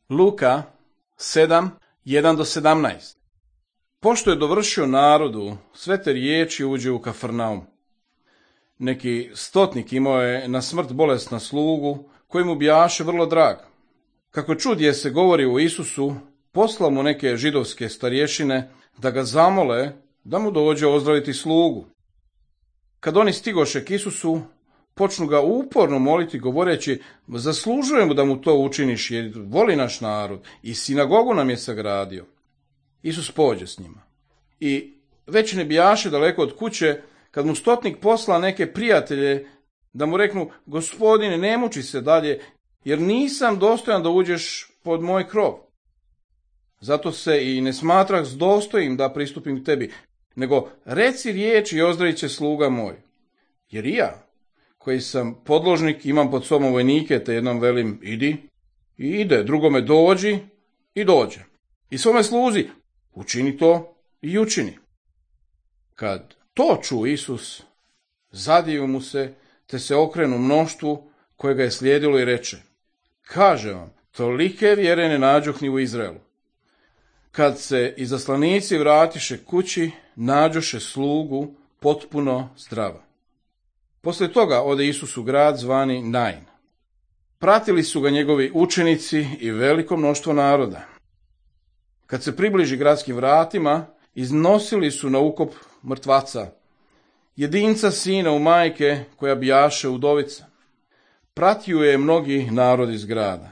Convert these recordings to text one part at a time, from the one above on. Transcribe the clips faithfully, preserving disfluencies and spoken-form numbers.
Luka sedam, jedan do sedamnaest. Pošto je dovršio narodu, sve te riječi uđe u Kafarnaum. Neki stotnik imao je na smrt bolesna slugu, koji mu bijaše vrlo drag. Kako čudje se govori o Isusu, poslao mu neke židovske starješine da ga zamole da mu dođe ozdraviti slugu. Kad oni stigoše k Isusu, počnu ga uporno moliti govoreći: zaslužujemo da mu to učiniš jer voli naš narod i sinagogu nam je sagradio. Isus pođe s njima. I već ne bijaše daleko od kuće, kad mu stotnik posla neke prijatelje da mu reknu: gospodine, ne muči se dalje, jer nisam dostojan da uđeš pod moj krov. Zato se i ne smatrah dostojim da pristupim tebi, nego reci riječ i ozdravit će sluga moj. Jer i ja, koji sam podložnik, imam pod sobom vojnike, te jednom velim: idi, i ide, drugome dođi, i dođe. I svome sluzi: učini to, i učini. Kad to ču Isus, zadiju mu se, te se okrenu mnoštvu koje ga je slijedilo i reče: kaže vam, tolike vjere ne nađoh ni u Izraelu. Kad se izaslanici vratiše kući, nađoše slugu potpuno zdrava. Poslije toga ode Isus u grad zvani Nain. Pratili su ga njegovi učenici i veliko mnoštvo naroda. Kad se približi gradskim vratima, iznosili su na ukop mrtvaca, jedinca sina u majke koja bijaše udovica. Pratio je mnogi narod iz grada.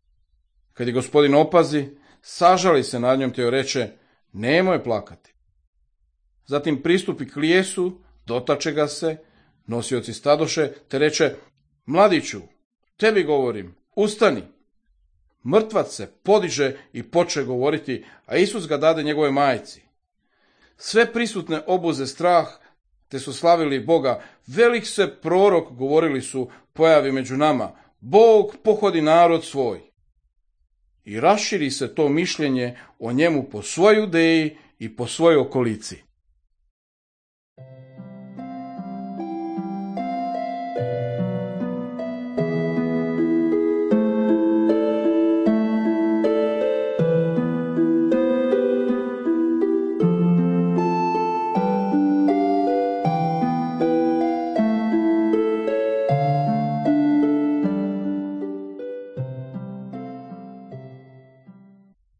Kad je gospodin opazi, sažali se nad njom te joj reče: nemoj plakati. Zatim pristupi k lijesu, dotače ga se, nosioci stadoše, te reče: mladiću, tebi govorim, ustani. Mrtvac se podiže i poče govoriti, a Isus ga dade njegove majci. Sve prisutne obuze strah, te su slavili Boga. Velik se prorok, govorili su, pojavi među nama. Bog pohodi narod svoj. I raširi se to mišljenje o njemu po svoj Judeji i po svojoj okolici.